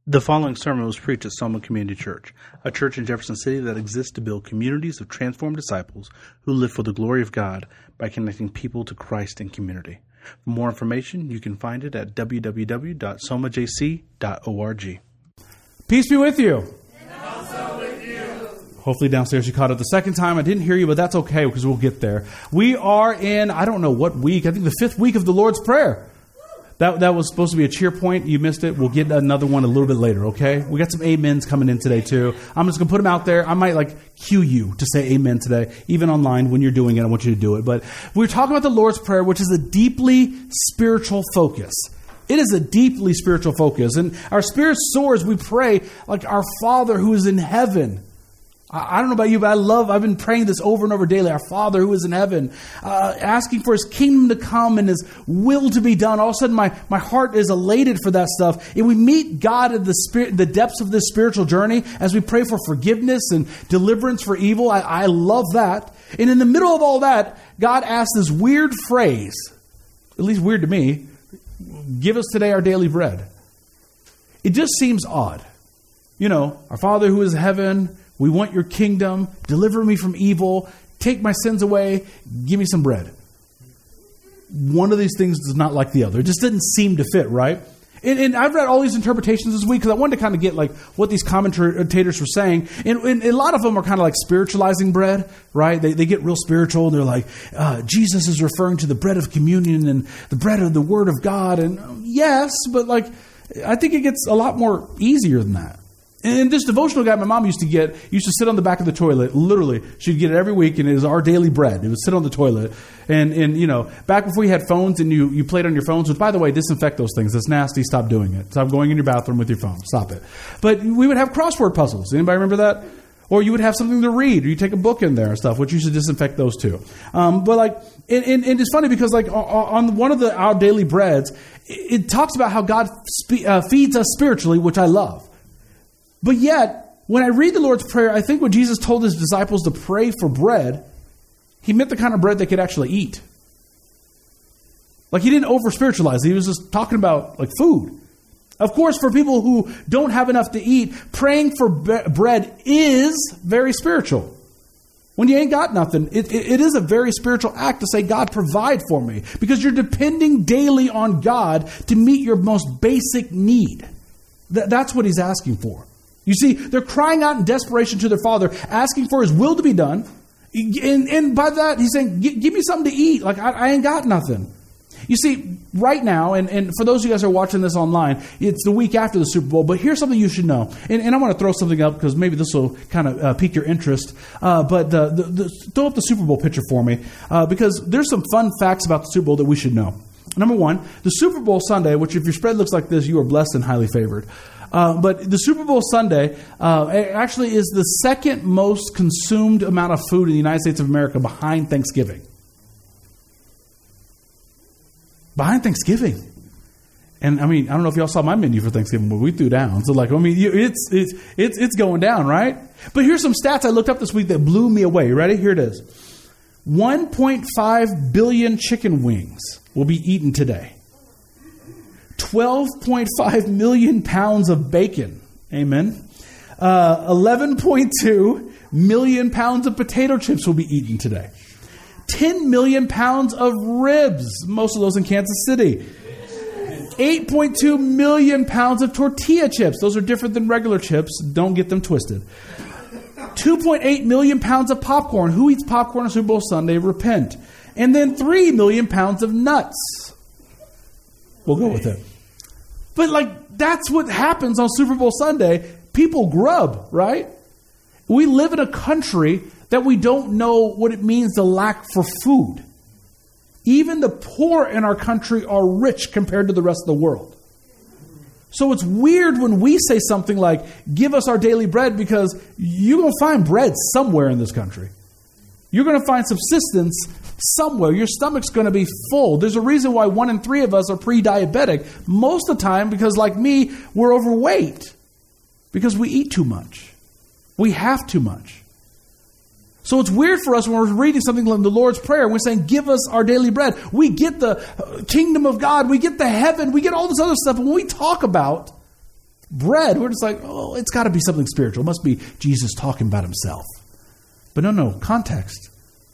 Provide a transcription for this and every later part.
The following sermon was preached at Soma Community Church, a church in Jefferson City that exists to build communities of transformed disciples who live for the glory of God by connecting people to Christ in community. For more information, you can find it at www.somajc.org. Peace be with you. And also with you. Hopefully downstairs you caught it the second time. I didn't hear you, but that's okay because we'll get there. We are in, I don't know what week, I think the 5th week of the Lord's Prayer. That was supposed to be a cheer point. You missed it. We'll get another one a little bit later, okay? We got some amens coming in today, too. I'm just going to put them out there. I might, cue you to say amen today. Even online, when you're doing it, I want you to do it. But we're talking about the Lord's Prayer, which is a deeply spiritual focus. It is a deeply spiritual focus. And our spirit soars. We pray like our Father who is in heaven. I don't know about you, but I've been praying this over and over daily. Our Father who is in heaven, asking for His kingdom to come and His will to be done. All of a sudden, my heart is elated for that stuff. And we meet God in the depths of this spiritual journey as we pray for forgiveness and deliverance for evil. I love that. And in the middle of all that, God asks this weird phrase, at least weird to me, give us today our daily bread. It just seems odd. You know, our Father who is in heaven, we want your kingdom. Deliver me from evil. Take my sins away. Give me some bread. One of these things does not like the other. It just didn't seem to fit, right? And I've read all these interpretations this week because I wanted to kind of get what these commentators were saying. And a lot of them are kind of like spiritualizing bread, right? They get real spiritual. And they're like, Jesus is referring to the bread of communion and the bread of the Word of God. And yes, but I think it gets a lot more easier than that. And this devotional guide my mom used to sit on the back of the toilet. Literally, she'd get it every week, and it was our daily bread. It would sit on the toilet. And back before you had phones and you played on your phones, which, by the way, disinfect those things. It's nasty. Stop doing it. Stop going in your bathroom with your phone. Stop it. But we would have crossword puzzles. Anybody remember that? Or you would have something to read, or you take a book in there and stuff, which you should disinfect those too. And it's funny because on one of our daily breads, it talks about how God feeds us spiritually, which I love. But yet, when I read the Lord's Prayer, I think when Jesus told His disciples to pray for bread, He meant the kind of bread they could actually eat. He didn't over-spiritualize it. He was just talking about food. Of course, for people who don't have enough to eat, praying for bread is very spiritual. When you ain't got nothing, it is a very spiritual act to say, God, provide for me. Because you're depending daily on God to meet your most basic need. That's what He's asking for. You see, they're crying out in desperation to their Father, asking for His will to be done. And by that, He's saying, give me something to eat. I ain't got nothing. You see, right now, and for those of you guys who are watching this online, it's the week after the Super Bowl, but here's something you should know. And I want to throw something up because maybe this will kind of pique your interest. But throw up the Super Bowl picture for me because there's some fun facts about the Super Bowl that we should know. Number one, the Super Bowl Sunday, which if your spread looks like this, you are blessed and highly favored. But the Super Bowl Sunday actually is the second most consumed amount of food in the United States of America behind Thanksgiving. Behind Thanksgiving. And I don't know if y'all saw my menu for Thanksgiving, but we threw down. So it's going down, right? But here's some stats I looked up this week that blew me away. You ready? Here it is. 1.5 billion chicken wings will be eaten today. 12.5 million pounds of bacon. Amen. 11.2 million pounds of potato chips will be eaten today. 10 million pounds of ribs, most of those in Kansas City. 8.2 million pounds of tortilla chips. Those are different than regular chips. Don't get them twisted. 2.8 million pounds of popcorn. Who eats popcorn on Super Bowl Sunday? Repent. And then 3 million pounds of nuts. We'll go with it. But that's what happens on Super Bowl Sunday. People grub, right? We live in a country that we don't know what it means to lack for food. Even the poor in our country are rich compared to the rest of the world. So it's weird when we say something like, give us our daily bread, because you're going to find bread somewhere in this country. You're going to find subsistence somewhere. Your stomach's going to be full. There's a reason why 1 in 3 of us are pre-diabetic. Most of the time, because like me, we're overweight. Because we eat too much. We have too much. So it's weird for us when we're reading something like the Lord's Prayer and we're saying, give us our daily bread. We get the kingdom of God. We get the heaven. We get all this other stuff. And when we talk about Bread, we're just like, oh, it's got to be something spiritual. It must be Jesus talking about himself. But no, context.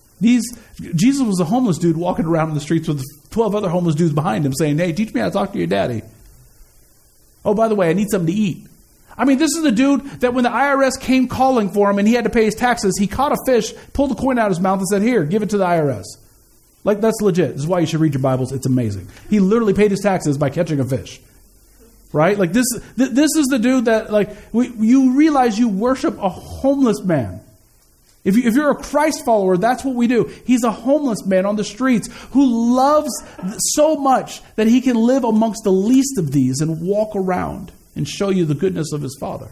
Jesus was a homeless dude walking around in the streets with 12 other homeless dudes behind him saying, hey, teach me how to talk to your daddy. Oh, by the way, I need something to eat. I mean, this is the dude that when the IRS came calling for him and he had to pay his taxes, he caught a fish, pulled a coin out of his mouth and said, here, give it to the IRS. Like, that's legit. This is why you should read your Bibles. It's amazing. He literally paid his taxes by catching a fish. Right? Like, this is the dude that, like, you realize you worship a homeless man. If you're a Christ follower, that's what we do. He's a homeless man on the streets who loves so much that he can live amongst the least of these and walk around and show you the goodness of his Father.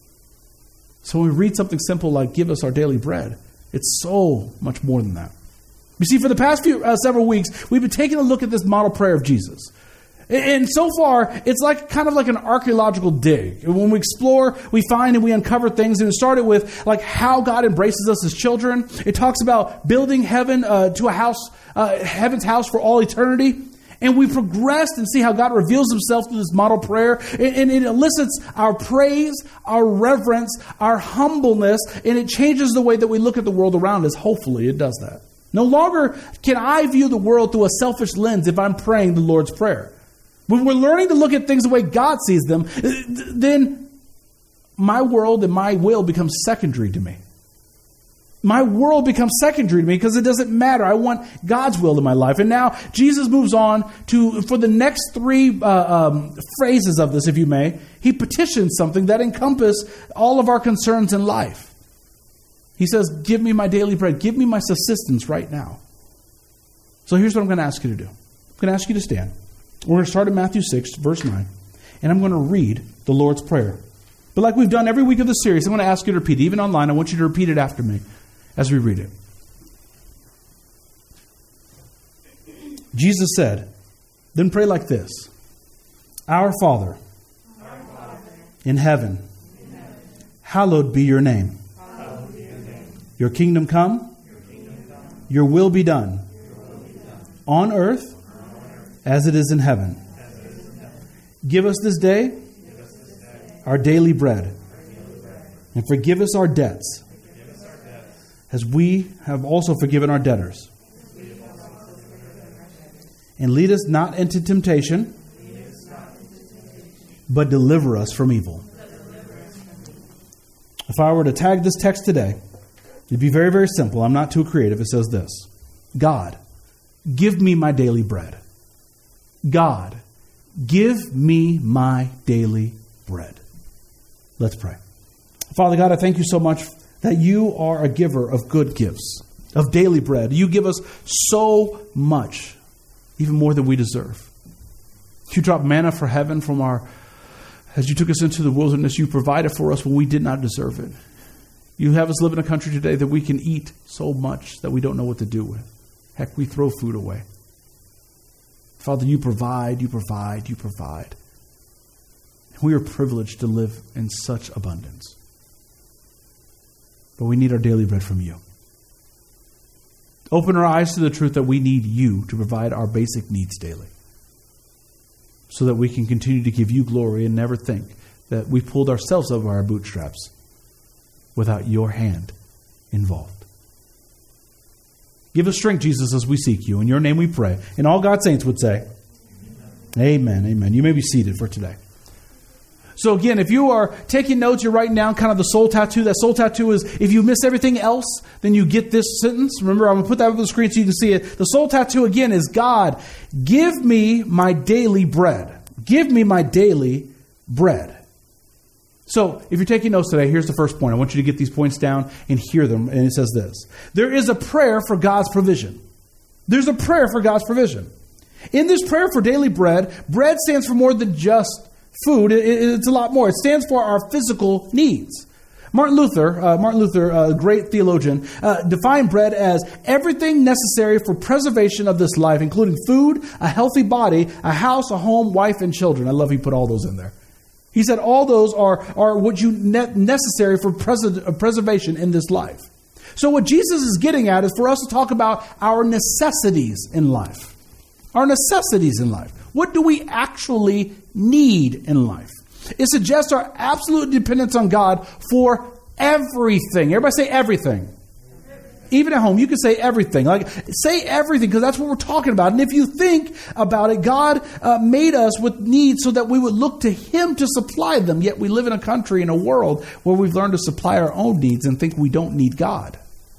So when we read something simple like, give us our daily bread, it's so much more than that. You see, for the past several weeks, we've been taking a look at this model prayer of Jesus. And so far, it's kind of like an archaeological dig. When we explore, we find and we uncover things. And it started with like how God embraces us as children. It talks about building heaven to a house, heaven's house for all eternity. And we progressed and see how God reveals himself through this model prayer. And it elicits our praise, our reverence, our humbleness. And it changes the way that we look at the world around us. Hopefully it does that. No longer can I view the world through a selfish lens if I'm praying the Lord's Prayer. When we're learning to look at things the way God sees them, then my world and my will becomes secondary to me. My world becomes secondary to me because it doesn't matter. I want God's will in my life. And now Jesus moves on for the next three phrases of this, if you may. He petitions something that encompasses all of our concerns in life. He says, give me my daily bread. Give me my subsistence right now. So here's what I'm going to ask you to do. I'm going to ask you to stand. We're going to start at Matthew 6, verse 9. And I'm going to read the Lord's Prayer. But like we've done every week of the series, I'm going to ask you to repeat it. Even online, I want you to repeat it after me as we read it. Jesus said, then pray like this. Our Father, in heaven, hallowed be your name. Your kingdom come, your will be done, on earth as it is in heaven. Give us this day our daily bread, and forgive us our debts, as we have also forgiven our debtors. And lead us not into temptation, but deliver us from evil. If I were to tag this text today, it'd be very, very simple. I'm not too creative. It says this: God, give me my daily bread. God, give me my daily bread. Let's pray. Father God, I thank you so much that you are a giver of good gifts, of daily bread. You give us so much, even more than we deserve. You dropped manna for heaven as you took us into the wilderness. You provided for us when we did not deserve it. You have us live in a country today that we can eat so much that we don't know what to do with. Heck, we throw food away. Father, you provide, you provide, you provide. We are privileged to live in such abundance. But we need our daily bread from you. Open our eyes to the truth that we need you to provide our basic needs daily, so that we can continue to give you glory and never think that we pulled ourselves up by our bootstraps without your hand involved. Give us strength, Jesus, as we seek you. In your name we pray. And all God's saints would say, amen, amen. You may be seated for today. So again, if you are taking notes, you're writing down kind of the soul tattoo. That soul tattoo is, if you miss everything else, then you get this sentence. Remember, I'm going to put that up on the screen so you can see it. The soul tattoo again is, God, give me my daily bread. Give me my daily bread. So, if you're taking notes today, here's the first point. I want you to get these points down and hear them. And it says this: there is a prayer for God's provision. There's a prayer for God's provision. In this prayer for daily bread, bread stands for more than just food. It's a lot more. It stands for our physical needs. Martin Luther, a great theologian, defined bread as everything necessary for preservation of this life, including food, a healthy body, a house, a home, wife, and children. I love he put all those in there. He said all those are what you necessary for preservation in this life. So what Jesus is getting at is for us to talk about our necessities in life. Our necessities in life. What do we actually need in life? It suggests our absolute dependence on God for everything. Everybody say everything. Even at home, you can say everything. Like, say everything, because that's what we're talking about. And if you think about it, God made us with needs so that we would look to Him to supply them. Yet we live in a country, in a world, where we've learned to supply our own needs and think we don't need God.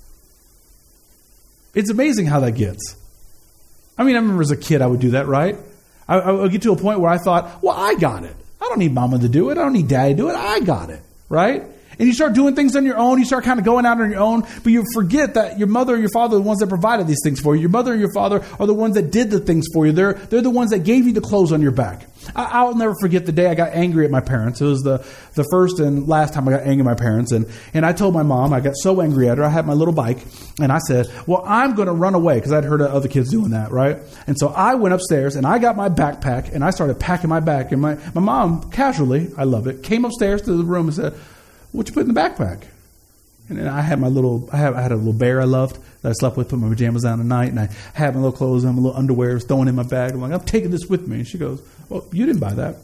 It's amazing how that gets. I mean, I remember as a kid I would do that, right? I would get to a point where I thought, well, I got it. I don't need mama to do it. I don't need daddy to do it. I got it, right? And you start doing things on your own. You start kind of going out on your own. But you forget that your mother and your father are the ones that provided these things for you. Your mother and your father are the ones that did the things for you. They're the ones that gave you the clothes on your back. I'll never forget the day I got angry at my parents. It was the first and last time I got angry at my parents. And I told my mom, I got so angry at her. I had my little bike. And I said, well, I'm going to run away, because I'd heard of other kids doing that, right? And so I went upstairs and I got my backpack and I started packing my bag. And my mom, casually, I love it, came upstairs to the room and said, what you put in the backpack? And then I had I had a little bear I loved that I slept with, put my pajamas on at night, and I had my little clothes on, my little underwear, throwing in my bag. I'm like, I'm taking this with me. And she goes, well, you didn't buy that.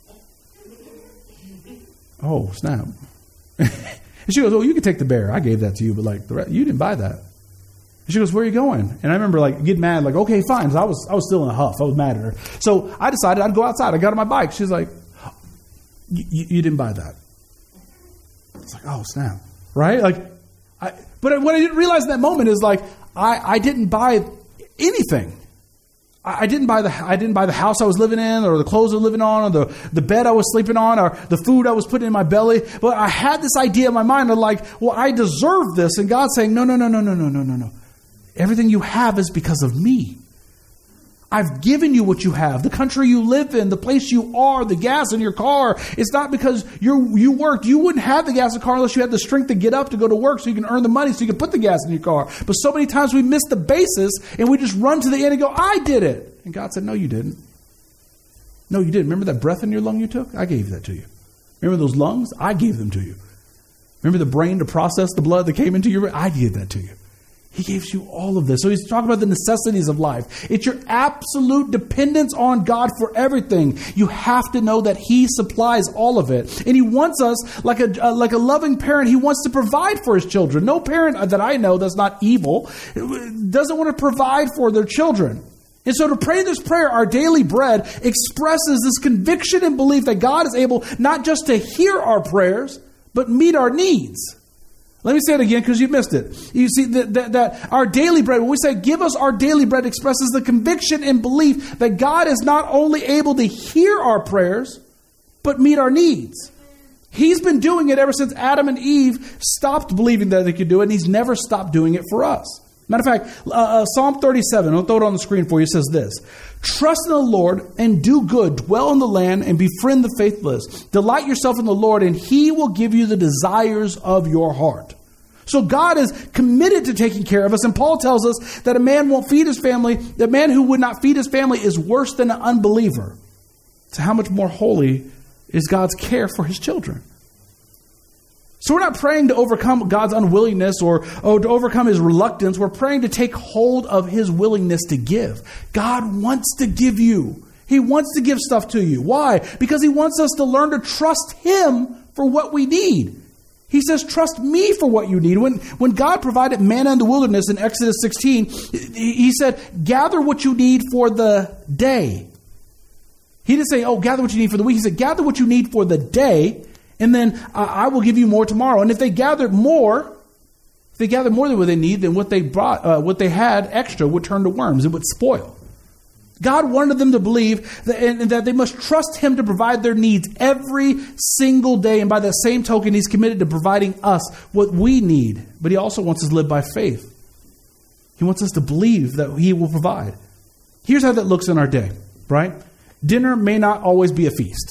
Oh, snap. And she goes, oh, you can take the bear. I gave that to you, but like you didn't buy that. And she goes, where are you going? And I remember like getting mad, like, okay, fine. So I was still in a huff. I was mad at her. So I decided I'd go outside. I got on my bike. She's like, you didn't buy that. It's like, oh, snap. Right? But what I didn't realize in that moment is like, I didn't buy anything. I didn't buy the house I was living in, or the clothes I was living on, or the bed I was sleeping on, or the food I was putting in my belly. But I had this idea in my mind of like, well, I deserve this. And God's saying, no. Everything you have is because of me. I've given you what you have, the country you live in, the place you are, the gas in your car. It's not because you worked. You wouldn't have the gas in the car unless you had the strength to get up to go to work so you can earn the money so you can put the gas in your car. But so many times we miss the basis and we just run to the end and go, I did it. And God said, no, you didn't. No, you didn't. Remember that breath in your lung you took? I gave that to you. Remember those lungs? I gave them to you. Remember the brain to process the blood that came into your brain? I gave that to you. He gives you all of this. So he's talking about the necessities of life. It's your absolute dependence on God for everything. You have to know that He supplies all of it. And He wants us, like a loving parent, He wants to provide for His children. No parent that I know that's not evil doesn't want to provide for their children. And so to pray this prayer, our daily bread, expresses this conviction and belief that God is able not just to hear our prayers, but meet our needs. Let me say it again because you missed it. You see that our daily bread, when we say give us our daily bread, expresses the conviction and belief that God is not only able to hear our prayers, but meet our needs. He's been doing it ever since Adam and Eve stopped believing that they could do it, and He's never stopped doing it for us. Matter of fact, Psalm 37, I'll throw it on the screen for you, says this: trust in the Lord and do good, dwell in the land and befriend the faithless. Delight yourself in the Lord and He will give you the desires of your heart. So God is committed to taking care of us. And Paul tells us that a man won't feed his family. The man who would not feed his family is worse than an unbeliever. So how much more holy is God's care for His children? So we're not praying to overcome God's unwillingness or to overcome His reluctance. We're praying to take hold of His willingness to give. God wants to give you. He wants to give stuff to you. Why? Because He wants us to learn to trust Him for what we need. He says, trust me for what you need. When God provided manna in the wilderness in Exodus 16, He said, gather what you need for the day. He didn't say, gather what you need for the week. He said, gather what you need for the day, and then I will give you more tomorrow. And if they gathered more than what they need, then what they brought, what they had extra would turn to worms. It would spoil. God wanted them to believe that they must trust Him to provide their needs every single day. And by that same token, He's committed to providing us what we need. But He also wants us to live by faith. He wants us to believe that He will provide. Here's how that looks in our day, right? Dinner may not always be a feast.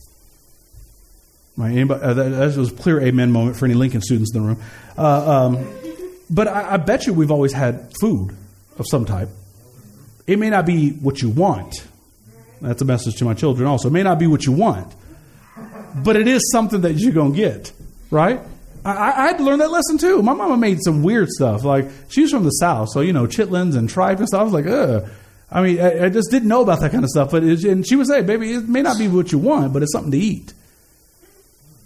Right? That was a clear amen moment for any Lincoln students in the room. But I bet you we've always had food of some type. It may not be what you want. That's a message to my children also. It may not be what you want. But it is something that you're going to get. Right? I had to learn that lesson too. My mama made some weird stuff. Like, she's from the South. So, chitlins and tripe and stuff. I was like, ugh. I mean, I just didn't know about that kind of stuff. And she would say, baby, it may not be what you want, but it's something to eat.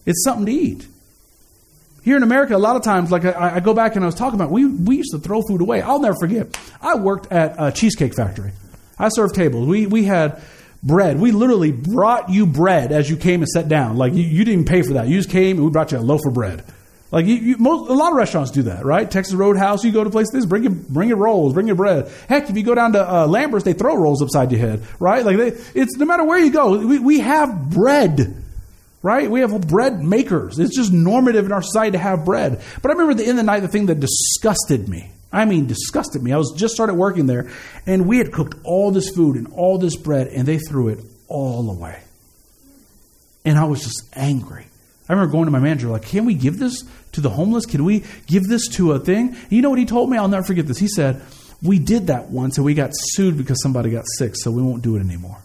It's something to eat. Here in America, a lot of times, like I go back and I was talking about, we used to throw food away. I'll never forget. I worked at a Cheesecake Factory. I served tables. We had bread. We literally brought you bread as you came and sat down. Like you didn't even pay for that. You just came and we brought you a loaf of bread. Like a lot of restaurants do that, right? Texas Roadhouse, you go to places, bring your rolls, bring your bread. Heck, if you go down to Lambert's, they throw rolls upside your head, right? Like it's no matter where you go, we have bread. Right? We have bread makers. It's just normative in our society to have bread. But I remember at the end of the night, the thing that disgusted me. I was just started working there, and we had cooked all this food and all this bread, and they threw it all away. And I was just angry. I remember going to my manager, like, can we give this to the homeless? Can we give this to a thing? And you know what he told me? I'll never forget this. He said, we did that once, and we got sued because somebody got sick, so we won't do it anymore.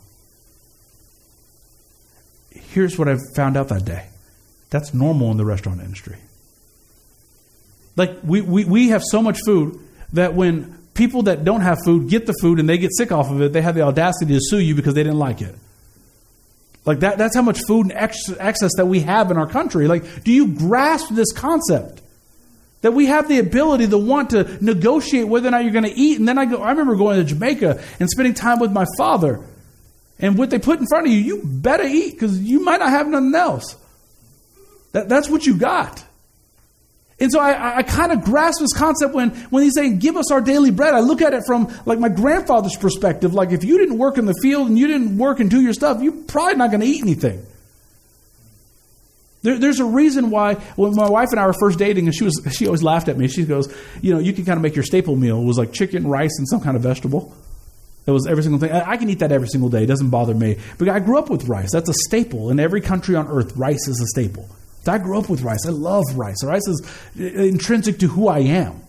Here's what I found out that day. That's normal in the restaurant industry. Like, we have so much food that when people that don't have food get the food and they get sick off of it, they have the audacity to sue you because they didn't like it. Like, that's how much food and excess that we have in our country. Like, do you grasp this concept? That we have the ability, the want to negotiate whether or not you're going to eat. And then I remember going to Jamaica and spending time with my father. And what they put in front of you, you better eat because you might not have nothing else. That's what you got. And so I kind of grasp this concept when he's saying, give us our daily bread. I look at it from like my grandfather's perspective. Like if you didn't work in the field and you didn't work and do your stuff, you're probably not going to eat anything. There's a reason why when my wife and I were first dating, and she always laughed at me. She goes, you can kind of make your staple meal. It was like chicken, rice, and some kind of vegetable. It was every single thing. I can eat that every single day. It doesn't bother me. But I grew up with rice. That's a staple. In every country on earth, rice is a staple. So I grew up with rice. I love rice. Rice is intrinsic to who I am.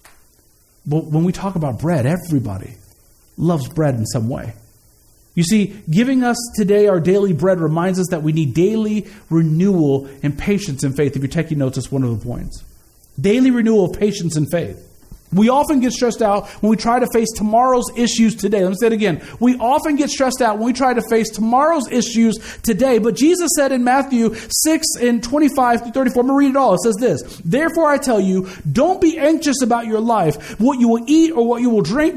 But when we talk about bread, everybody loves bread in some way. You see, giving us today our daily bread reminds us that we need daily renewal and patience and faith. If you're taking notes, that's one of the points. Daily renewal of patience and faith. We often get stressed out when we try to face tomorrow's issues today. Let me say it again. We often get stressed out when we try to face tomorrow's issues today. But Jesus said in Matthew 6 and 25 to 34, I'm going to read it all. It says this, therefore I tell you, don't be anxious about your life, what you will eat or what you will drink,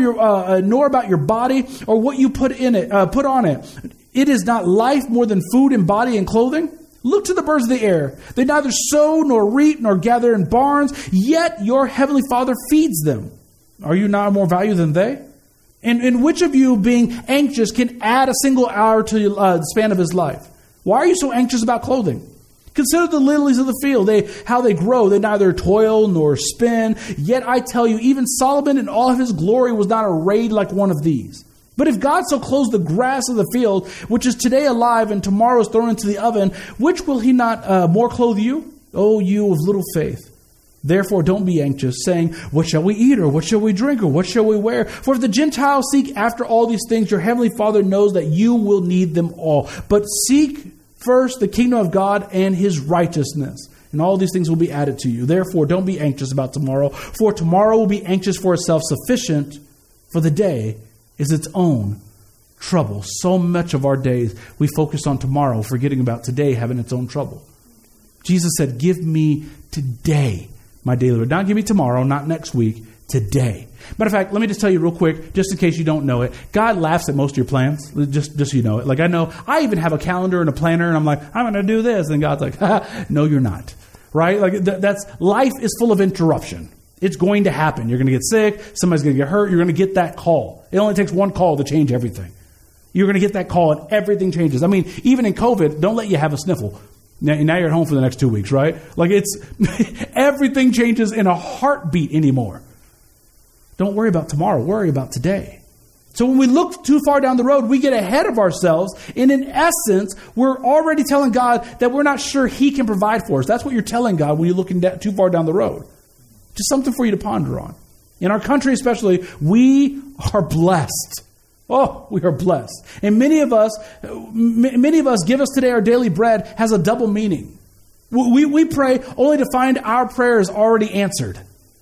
nor about your body or what you put on it. It is not life more than food and body and clothing? Look to the birds of the air. They neither sow nor reap nor gather in barns, yet your heavenly Father feeds them. Are you not more valuable than they? And which of you, being anxious, can add a single hour to the span of his life? Why are you so anxious about clothing? Consider the lilies of the field, how they grow. They neither toil nor spin. Yet I tell you, even Solomon in all of his glory was not arrayed like one of these. But if God so clothes the grass of the field, which is today alive and tomorrow is thrown into the oven, which will he not more clothe you? O you of little faith. Therefore don't be anxious, saying, what shall we eat, or what shall we drink, or what shall we wear? For if the Gentiles seek after all these things, your heavenly Father knows that you will need them all. But seek first the kingdom of God and his righteousness, and all these things will be added to you. Therefore don't be anxious about tomorrow, for tomorrow will be anxious for itself. Sufficient for the day is its own trouble. So much of our days we focus on tomorrow, forgetting about today having its own trouble. Jesus said, give me today my daily bread. Not give me tomorrow, not next week, today. Matter of fact, let me just tell you real quick, just in case you don't know it, God laughs at most of your plans, just so you know it. Like I even have a calendar and a planner, and I'm like, I'm going to do this. And God's like, no, you're not. Right? Like that's life is full of interruption. It's going to happen. You're going to get sick. Somebody's going to get hurt. You're going to get that call. It only takes one call to change everything. You're going to get that call and everything changes. I mean, even in COVID, don't let you have a sniffle. Now you're at home for the next 2 weeks, right? Like it's everything changes in a heartbeat anymore. Don't worry about tomorrow. Worry about today. So when we look too far down the road, we get ahead of ourselves. And in essence, we're already telling God that we're not sure he can provide for us. That's what you're telling God when you're looking too far down the road. Just something for you to ponder on. In our country especially, we are blessed. Oh, we are blessed. And many of us, give us today our daily bread has a double meaning. We pray only to find our prayers already answered.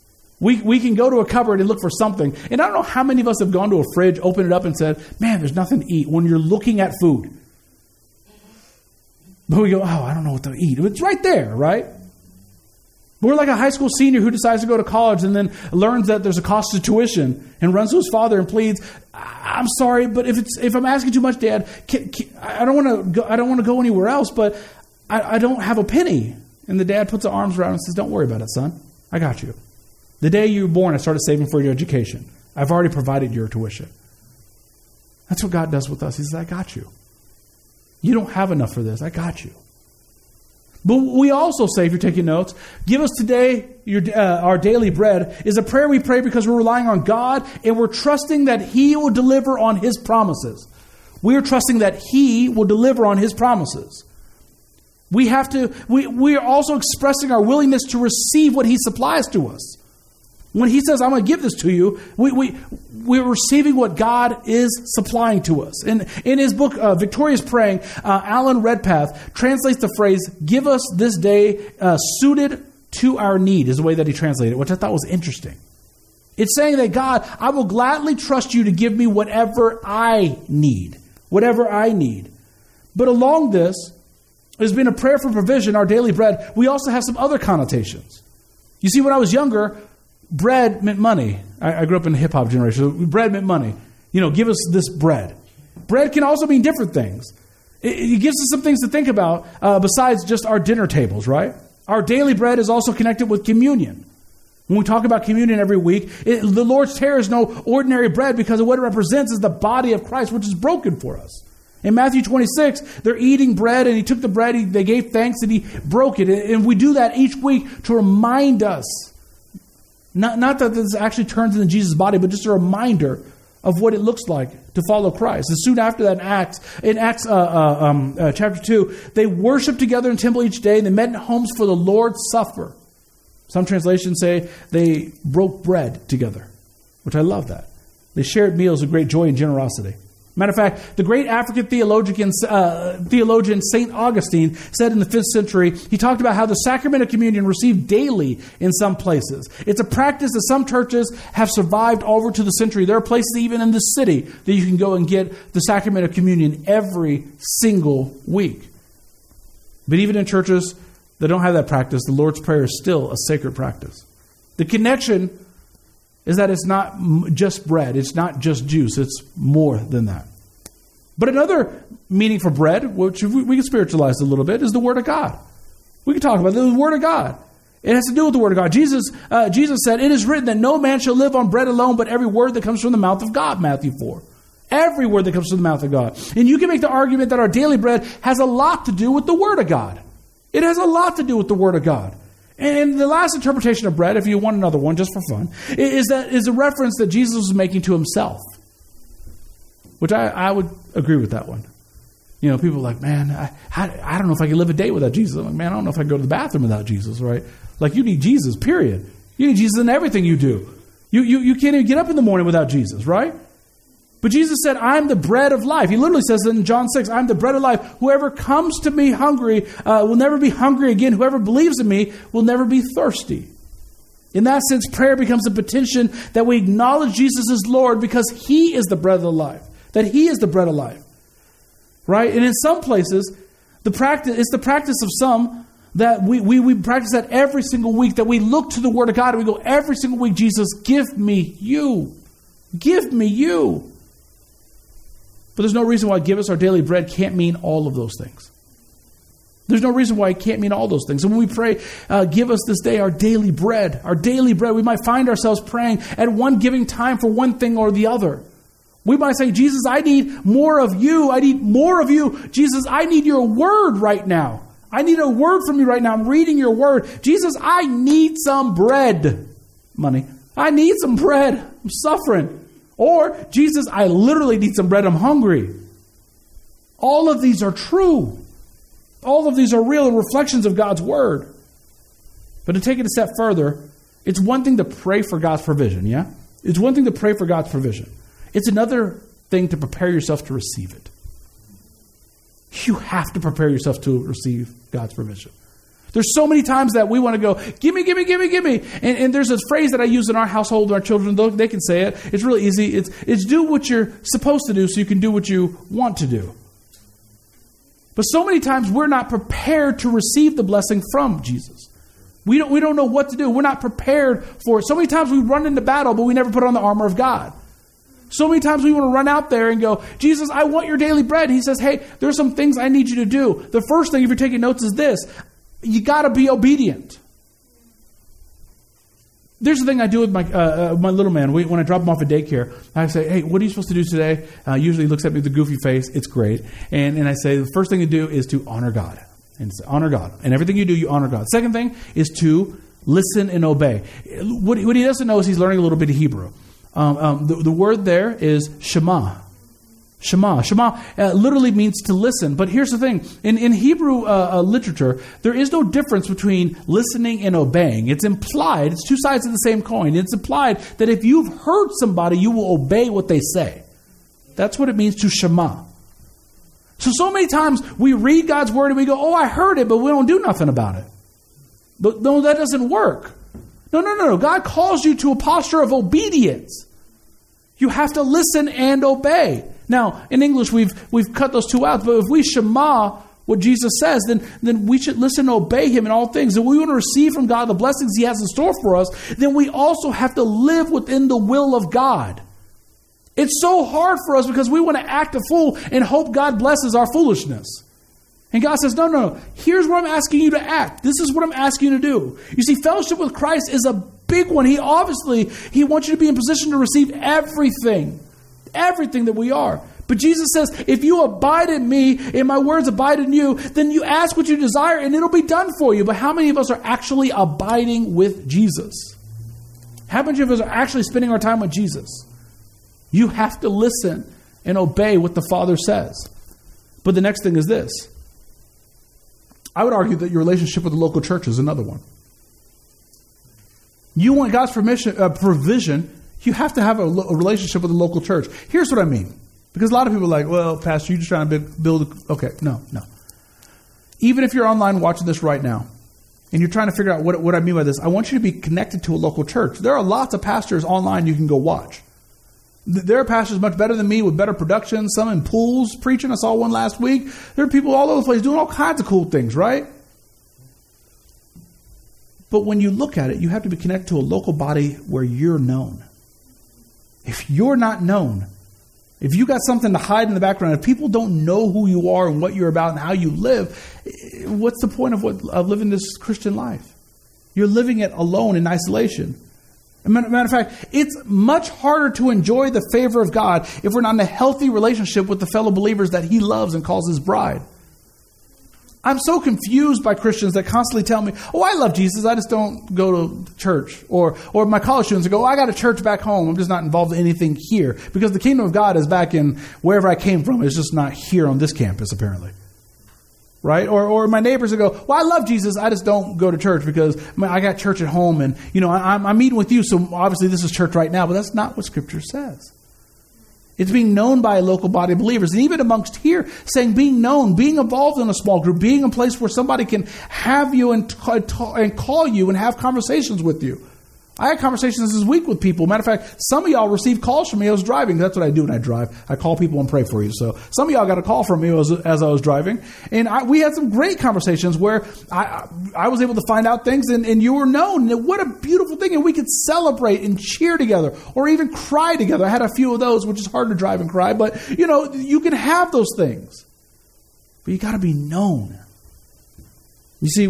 We can go to a cupboard and look for something. And I don't know how many of us have gone to a fridge, opened it up and said, man, there's nothing to eat when you're looking at food. But we go, I don't know what to eat. It's right there, right? We're like a high school senior who decides to go to college and then learns that there's a cost of tuition and runs to his father and pleads, I'm sorry, but if I'm asking too much, Dad, I don't want to go anywhere else, but I don't have a penny. And the dad puts his arms around him and says, don't worry about it, son. I got you. The day you were born, I started saving for your education. I've already provided your tuition. That's what God does with us. He says, I got you. You don't have enough for this. I got you. But we also say, if you're taking notes, give us today our daily bread is a prayer we pray because we're relying on God and we're trusting that He will deliver on His promises. We are trusting that He will deliver on His promises. We are also expressing our willingness to receive what He supplies to us. When He says, I'm going to give this to you, we're receiving what God is supplying to us. And in his book, Victorious Praying, Alan Redpath translates the phrase, give us this day suited to our need, is the way that he translated it, which I thought was interesting. It's saying that, God, I will gladly trust you to give me whatever I need. Whatever I need. But along this, there's been a prayer for provision, our daily bread. We also have some other connotations. You see, when I was younger, bread meant money. I grew up in the hip-hop generation. So bread meant money. Give us this bread. Bread can also mean different things. It gives us some things to think about besides just our dinner tables, right? Our daily bread is also connected with communion. When we talk about communion every week, the Lord's table is no ordinary bread because of what it represents is the body of Christ, which is broken for us. In Matthew 26, they're eating bread, and He took the bread, they gave thanks, and He broke it. And we do that each week to remind us, not that this actually turns into Jesus' body, but just a reminder of what it looks like to follow Christ. And soon after that, in Acts chapter 2, they worshiped together in the temple each day, and they met in homes for the Lord's Supper. Some translations say they broke bread together, which I love that. They shared meals with great joy and generosity. Matter of fact, the great African theologian St. Augustine said in the 5th century, he talked about how the sacrament of communion received daily in some places. It's a practice that some churches have survived over to the century. There are places even in the city that you can go and get the sacrament of communion every single week. But even in churches that don't have that practice, the Lord's Prayer is still a sacred practice. The connection is that it's not just bread. It's not just juice. It's more than that. But another meaning for bread, which we can spiritualize a little bit, is the Word of God. We can talk about the Word of God. It has to do with the Word of God. Jesus said, it is written that no man shall live on bread alone, but every word that comes from the mouth of God, Matthew 4. Every word that comes from the mouth of God. And you can make the argument that our daily bread has a lot to do with the Word of God. It has a lot to do with the Word of God. And the last interpretation of bread, if you want another one, just for fun, is a reference that Jesus was making to Himself. Which I would agree with that one. People are like, man, I don't know if I can live a day without Jesus. I'm like, man, I don't know if I can go to the bathroom without Jesus, right? Like, you need Jesus, period. You need Jesus in everything you do. You can't even get up in the morning without Jesus, right? But Jesus said, I'm the bread of life. He literally says in John 6, I'm the bread of life. Whoever comes to me hungry will never be hungry again. Whoever believes in me will never be thirsty. In that sense, prayer becomes a petition that we acknowledge Jesus as Lord because He is the bread of life. That He is the bread of life. Right? And in some places, it's the practice of some that we practice that every single week, that we look to the Word of God and we go, every single week, Jesus, give me you. Give me you. But there's no reason why give us our daily bread can't mean all of those things. There's no reason why it can't mean all those things. And when we pray, give us this day our daily bread, we might find ourselves praying at one giving time for one thing or the other. We might say, Jesus, I need more of you. I need more of you. Jesus, I need your word right now. I need a word from you right now. I'm reading your word. Jesus, I need some bread. Money. I need some bread. I'm suffering. Or, Jesus, I literally need some bread. I'm hungry. All of these are true. All of these are real reflections of God's word. But to take it a step further, it's one thing to pray for God's provision, yeah? It's one thing to pray for God's provision. It's another thing to prepare yourself to receive it. You have to prepare yourself to receive God's provision. There's so many times that we want to go, give me, give me, give me, give me. And there's this phrase that I use in our household with our children. They can say it. It's really easy. It's do what you're supposed to do so you can do what you want to do. But so many times we're not prepared to receive the blessing from Jesus. We don't know what to do. We're not prepared for it. So many times we run into battle, but we never put on the armor of God. So many times we want to run out there and go, Jesus, I want your daily bread. He says, hey, there's some things I need you to do. The first thing, if you're taking notes, is this. You got to be obedient. There's the thing I do with my little man. When I drop him off at daycare, I say, hey, what are you supposed to do today? Usually he looks at me with a goofy face. It's great. And I say, the first thing to do is to honor God. And say, honor God. And everything you do, you honor God. Second thing is to listen and obey. What he doesn't know is he's learning a little bit of Hebrew. The word there is Shema. Shema. Shema literally means to listen. But here's the thing. In Hebrew literature, there is no difference between listening and obeying. It's implied. It's two sides of the same coin. It's implied that if you've heard somebody, you will obey what they say. That's what it means to Shema. So many times we read God's word and we go, oh, I heard it, but we don't do nothing about it. But no, that doesn't work. No. God calls you to a posture of obedience. You have to listen and obey. Now, in English, we've cut those two out. But if we shema what Jesus says, then we should listen and obey him in all things. If we want to receive from God the blessings he has in store for us, then we also have to live within the will of God. It's so hard for us because we want to act a fool and hope God blesses our foolishness. And God says, no. Here's what I'm asking you to act. This is what I'm asking you to do. You see, fellowship with Christ is a big one. He wants you to be in position to receive everything that we are. But Jesus says, if you abide in me, and my words abide in you, then you ask what you desire and it'll be done for you. But how many of us are actually abiding with Jesus? How many of us are actually spending our time with Jesus? You have to listen and obey what the Father says. But the next thing is this. I would argue that your relationship with the local church is another one. You want God's provision, you have to have a relationship with the local church. Here's what I mean. Because a lot of people are like, well, Pastor, you're just trying to build... Okay, no. Even if you're online watching this right now, and you're trying to figure out what I mean by this, I want you to be connected to a local church. There are lots of pastors online you can go watch. There are pastors much better than me with better production, some in pools preaching. I saw one last week. There are people all over the place doing all kinds of cool things, right? But when you look at it, you have to be connected to a local body where you're known. If you're not known, if you got something to hide in the background, if people don't know who you are and what you're about and how you live, what's the point of living this Christian life? You're living it alone in isolation. As a matter of fact, it's much harder to enjoy the favor of God if we're not in a healthy relationship with the fellow believers that he loves and calls his bride. I'm so confused by Christians that constantly tell me, oh, I love Jesus, I just don't go to church. Or my college students go, oh, I got a church back home, I'm just not involved in anything here. Because the kingdom of God is back in wherever I came from. It's just not here on this campus, apparently. Right? Or my neighbors will go, well, I love Jesus, I just don't go to church because I got church at home and, I'm meeting with you, so obviously this is church right now. But that's not what Scripture says. It's being known by a local body of believers. And even amongst here, saying being known, being involved in a small group, being a place where somebody can have you and call you and have conversations with you. I had conversations this week with people. Matter of fact, some of y'all received calls from me. I was driving. That's what I do when I drive. I call people and pray for you. So some of y'all got a call from me as I was driving. And we had some great conversations where I was able to find out things and you were known. And what a beautiful thing. And we could celebrate and cheer together or even cry together. I had a few of those, which is hard to drive and cry. But, you can have those things. But you got to be known. You see,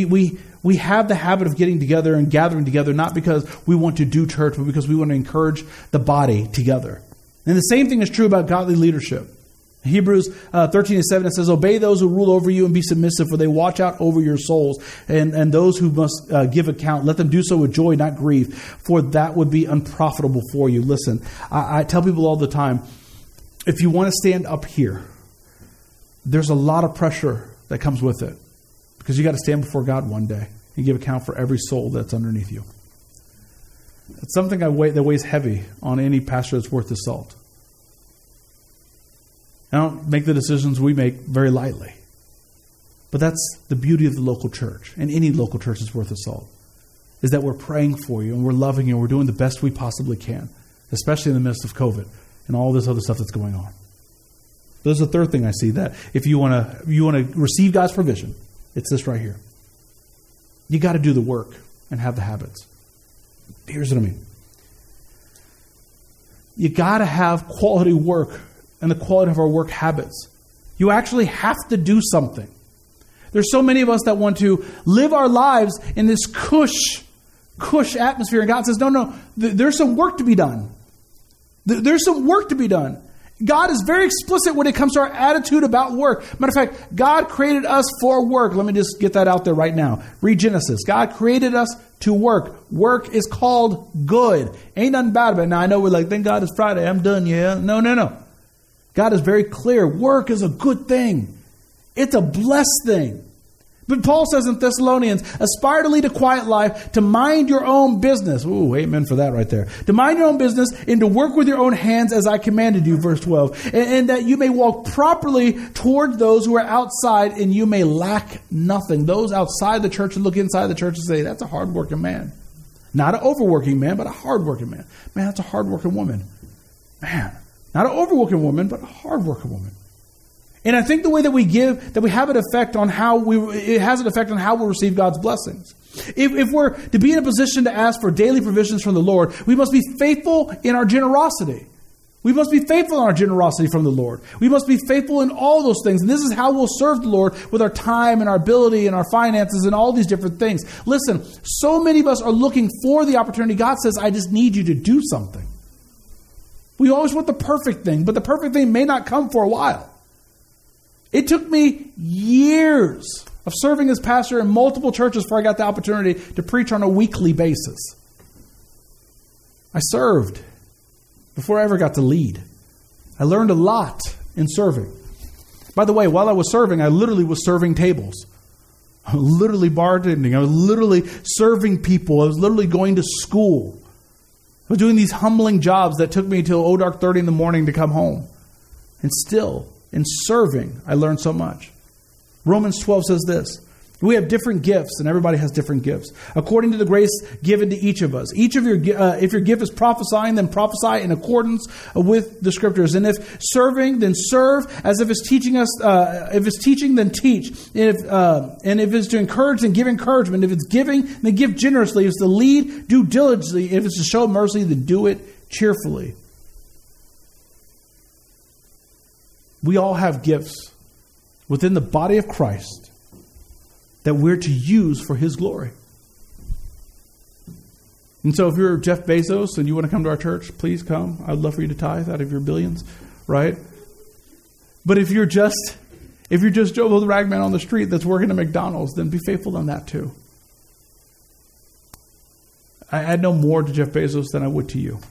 we have the habit of getting together and gathering together, not because we want to do church, but because we want to encourage the body together. And the same thing is true about godly leadership. Hebrews 13:7, it says, obey those who rule over you and be submissive, for they watch out over your souls. And those who must give account, let them do so with joy, not grief, for that would be unprofitable for you. Listen, I tell people all the time, if you want to stand up here, there's a lot of pressure that comes with it. Because you got to stand before God one day and give account for every soul that's underneath you. It's something that weighs heavy on any pastor that's worth his salt. I don't make the decisions we make very lightly. But that's the beauty of the local church, and any local church that's worth its salt, is that we're praying for you and we're loving you and we're doing the best we possibly can, especially in the midst of COVID and all this other stuff that's going on. There's a third thing I see, that if you want to receive God's provision, it's this right here. You got to do the work and have the habits. Here's what I mean. You got to have quality work and the quality of our work habits. You actually have to do something. There's so many of us that want to live our lives in this cush atmosphere. And God says, no, there's some work to be done. There's some work to be done. God is very explicit when it comes to our attitude about work. Matter of fact, God created us for work. Let me just get that out there right now. Read Genesis. God created us to work. Work is called good. Ain't nothing bad about it. Now, I know we're like, thank God it's Friday. I'm done, yeah. No. God is very clear. Work is a good thing. It's a blessed thing. But Paul says in Thessalonians, aspire to lead a quiet life, to mind your own business. Ooh, amen for that right there. To mind your own business and to work with your own hands as I commanded you, verse 12. And that you may walk properly toward those who are outside and you may lack nothing. Those outside the church look inside the church and say, that's a hardworking man. Not an overworking man, but a hardworking man. Man, that's a hardworking woman. Man, not an overworking woman, but a hardworking woman. And I think the way that we give, that we have an effect on it has an effect on how we receive God's blessings. If we're to be in a position to ask for daily provisions from the Lord, we must be faithful in our generosity. We must be faithful in our generosity from the Lord. We must be faithful in all those things. And this is how we'll serve the Lord, with our time and our ability and our finances and all these different things. Listen, so many of us are looking for the opportunity. God says, I just need you to do something. We always want the perfect thing, but the perfect thing may not come for a while. It took me years of serving as pastor in multiple churches before I got the opportunity to preach on a weekly basis. I served before I ever got to lead. I learned a lot in serving. By the way, while I was serving, I literally was serving tables. I was literally bartending. I was literally serving people. I was literally going to school. I was doing these humbling jobs that took me till dark 30 in the morning to come home. And still, in serving, I learned so much. Romans 12 says this. We have different gifts, and everybody has different gifts, according to the grace given to each of us. Each of if your gift is prophesying, then prophesy in accordance with the Scriptures. And if serving, then serve. As if it's teaching us, if it's teaching, then teach. And if it's to encourage, then give encouragement. If it's giving, then give generously. If it's to lead, do diligently. If it's to show mercy, then do it cheerfully. We all have gifts within the body of Christ that we're to use for His glory. And so if you're Jeff Bezos and you want to come to our church, please come. I'd love for you to tithe out of your billions, right? But if you're just Joe the ragman on the street that's working at McDonald's, then be faithful in that too. I know more to Jeff Bezos than I would to you.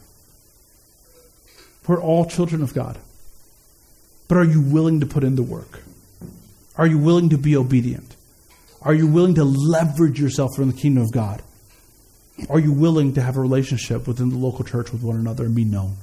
We're all children of God. But are you willing to put in the work? Are you willing to be obedient? Are you willing to leverage yourself from the kingdom of God? Are you willing to have a relationship within the local church with one another and be known?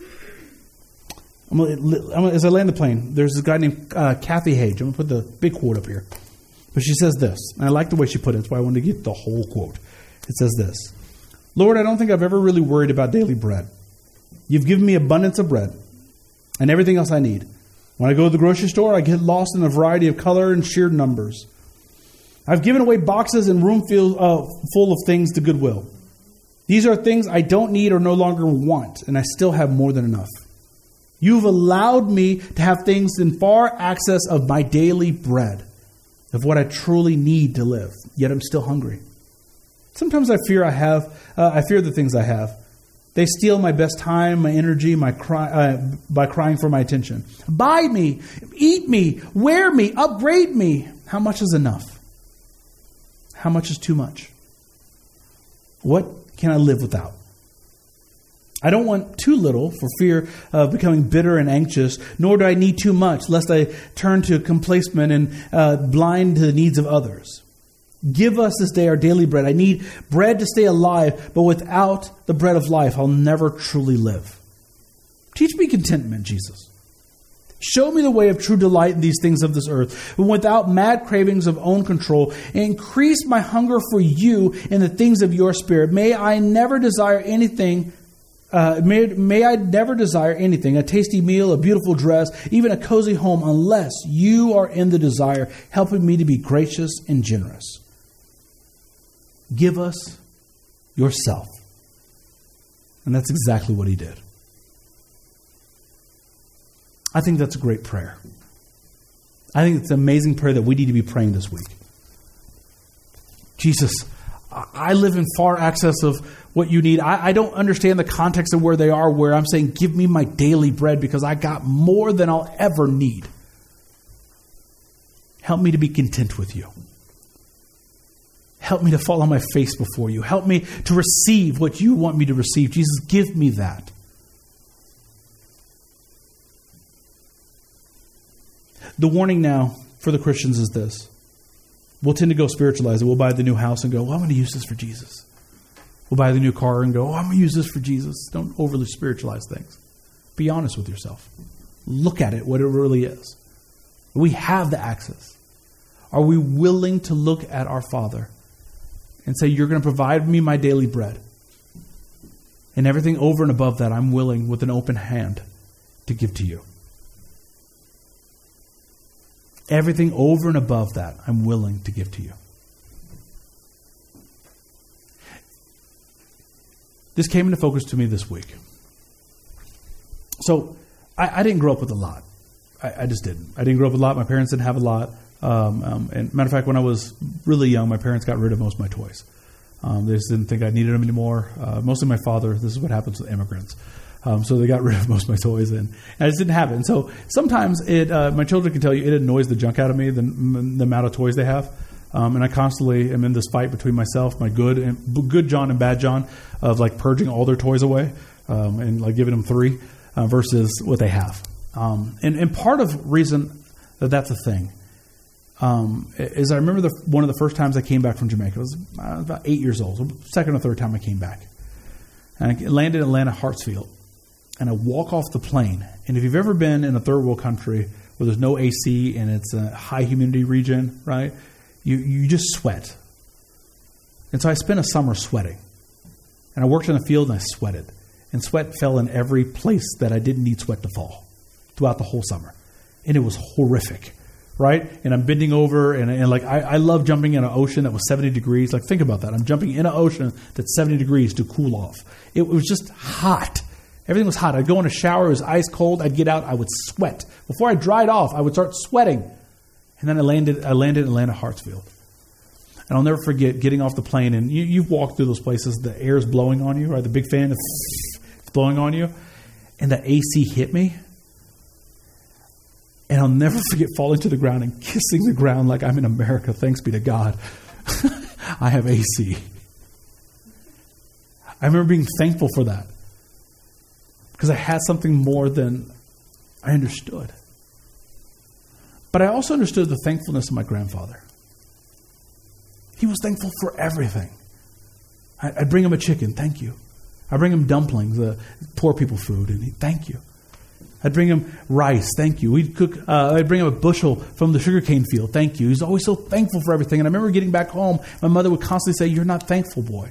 As I land the plane, there's this guy named Kathy Hage. I'm going to put the big quote up here. But she says this, and I like the way she put it. That's why I wanted to get the whole quote. It says this. Lord, I don't think I've ever really worried about daily bread. You've given me abundance of bread and everything else I need. When I go to the grocery store, I get lost in a variety of color and sheer numbers. I've given away boxes and room full of things to Goodwill. These are things I don't need or no longer want, and I still have more than enough. You've allowed me to have things in far excess of my daily bread, of what I truly need to live, yet I'm still hungry. Sometimes I fear the things I have. They steal my best time, my energy, by crying for my attention. Buy me, eat me, wear me, upgrade me. How much is enough? How much is too much? What can I live without? I don't want too little for fear of becoming bitter and anxious, nor do I need too much, lest I turn to complacement and blind to the needs of others. Give us this day our daily bread. I need bread to stay alive, but without the bread of life, I'll never truly live. Teach me contentment, Jesus. Show me the way of true delight in these things of this earth, but without mad cravings of own control. Increase my hunger for you and the things of your spirit. May I never desire anything May I never desire anything, a tasty meal, a beautiful dress, even a cozy home, unless you are in the desire, helping me to be gracious and generous. Give us yourself. And that's exactly what he did. I think that's a great prayer. I think it's an amazing prayer that we need to be praying this week. Jesus, I live in far excess of what you need. I don't understand the context of where they are, where I'm saying, give me my daily bread because I got more than I'll ever need. Help me to be content with you. Help me to fall on my face before you. Help me to receive what you want me to receive. Jesus, give me that. The warning now for the Christians is this. We'll tend to go spiritualize it. We'll buy the new house and go, I'm going to use this for Jesus. We'll buy the new car and go, I'm going to use this for Jesus. Don't overly spiritualize things. Be honest with yourself. Look at it, what it really is. We have the access. Are we willing to look at our Father and say, you're going to provide me my daily bread? And everything over and above that, I'm willing with an open hand to give to you. Everything over and above that, I'm willing to give to you. This came into focus to me this week. So, I didn't grow up with a lot. I just didn't. I didn't grow up with a lot. My parents didn't have a lot. And matter of fact, when I was really young, my parents got rid of most of my toys. They just didn't think I needed them anymore. Mostly my father. This is what happens with immigrants. So they got rid of most of my toys, and I just didn't have it. And so sometimes my children can tell you, it annoys the junk out of me, the amount of toys they have. And I constantly am in this fight between myself, my good John and bad John, of like purging all their toys away and like giving them 3 versus what they have. And part of reason that that's a thing is I remember one of the first times I came back from Jamaica. I was about 8 years old, so second or third time I came back. And I landed in Atlanta, Hartsfield. And I walk off the plane. And if you've ever been in a third world country where there's no AC and it's a high humidity region, right? You just sweat. And so I spent a summer sweating. And I worked in the field and I sweated. And sweat fell in every place that I didn't need sweat to fall throughout the whole summer. And it was horrific, right? And I'm bending over and like I love jumping in an ocean that was 70 degrees. Like think about that. I'm jumping in an ocean that's 70 degrees to cool off. It was just hot. Everything was hot. I'd go in a shower. It was ice cold. I'd get out. I would sweat. Before I dried off, I would start sweating. And then I landed in Atlanta, Hartsfield. And I'll never forget getting off the plane. And you've walked through those places. The air is blowing on you, right? The big fan is blowing on you. And the AC hit me. And I'll never forget falling to the ground and kissing the ground like I'm in America. Thanks be to God. I have AC. I remember being thankful for that. Because I had something more than I understood. But I also understood the thankfulness of my grandfather. He was thankful for everything. I'd bring him a chicken, thank you. I'd bring him dumplings, the poor people food, and thank you. I'd bring him rice, thank you. I'd bring him a bushel from the sugarcane field, thank you. He's always so thankful for everything. And I remember getting back home, my mother would constantly say, you're not thankful, boy.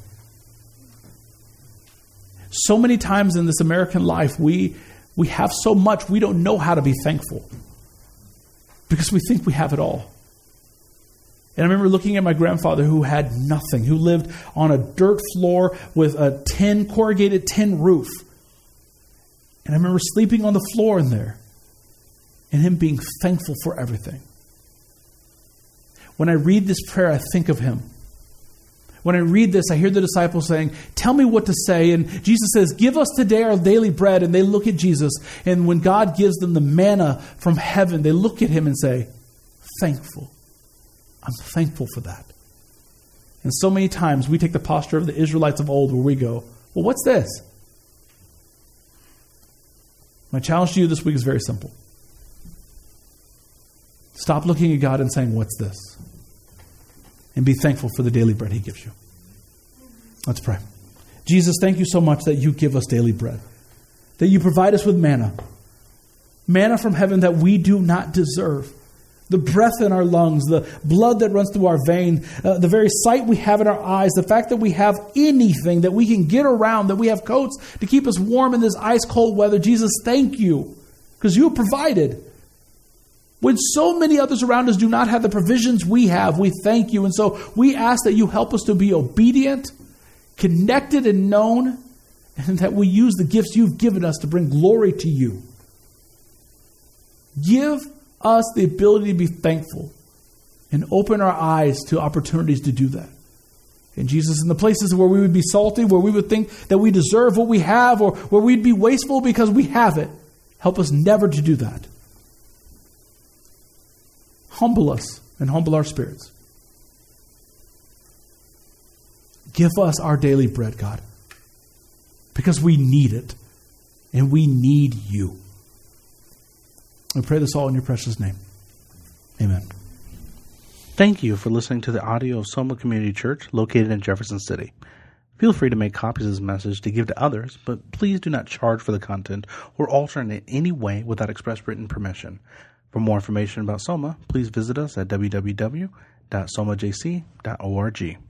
So many times in this American life, we have so much, we don't know how to be thankful because we think we have it all. And I remember looking at my grandfather who had nothing, who lived on a dirt floor with a corrugated tin roof. And I remember sleeping on the floor in there and him being thankful for everything. When I read this prayer, I think of him. When I read this, I hear the disciples saying, tell me what to say. And Jesus says, give us today our daily bread. And they look at Jesus. And when God gives them the manna from heaven, they look at him and say, thankful. I'm thankful for that. And so many times we take the posture of the Israelites of old where we go, well, what's this? My challenge to you this week is very simple. Stop looking at God and saying, what's this? And be thankful for the daily bread he gives you. Let's pray. Jesus, thank you so much that you give us daily bread. That you provide us with manna. Manna from heaven that we do not deserve. the breath in our lungs, the blood that runs through our vein, the very sight we have in our eyes, the fact that we have anything that we can get around, that we have coats to keep us warm in this ice-cold weather. Jesus, thank you, because you have provided. When so many others around us do not have the provisions we have, we thank you. And so we ask that you help us to be obedient, connected and known, and that we use the gifts you've given us to bring glory to you. Give us the ability to be thankful and open our eyes to opportunities to do that. And Jesus, in the places where we would be salty, where we would think that we deserve what we have, or where we'd be wasteful because we have it, help us never to do that. Humble us and humble our spirits. Give us our daily bread, God, because we need it and we need you. I pray this all in your precious name. Amen. Thank you for listening to the audio of Soma Community Church located in Jefferson City. Feel free to make copies of this message to give to others, but please do not charge for the content or alter it in any way without express written permission. For more information about Soma, please visit us at www.somajc.org.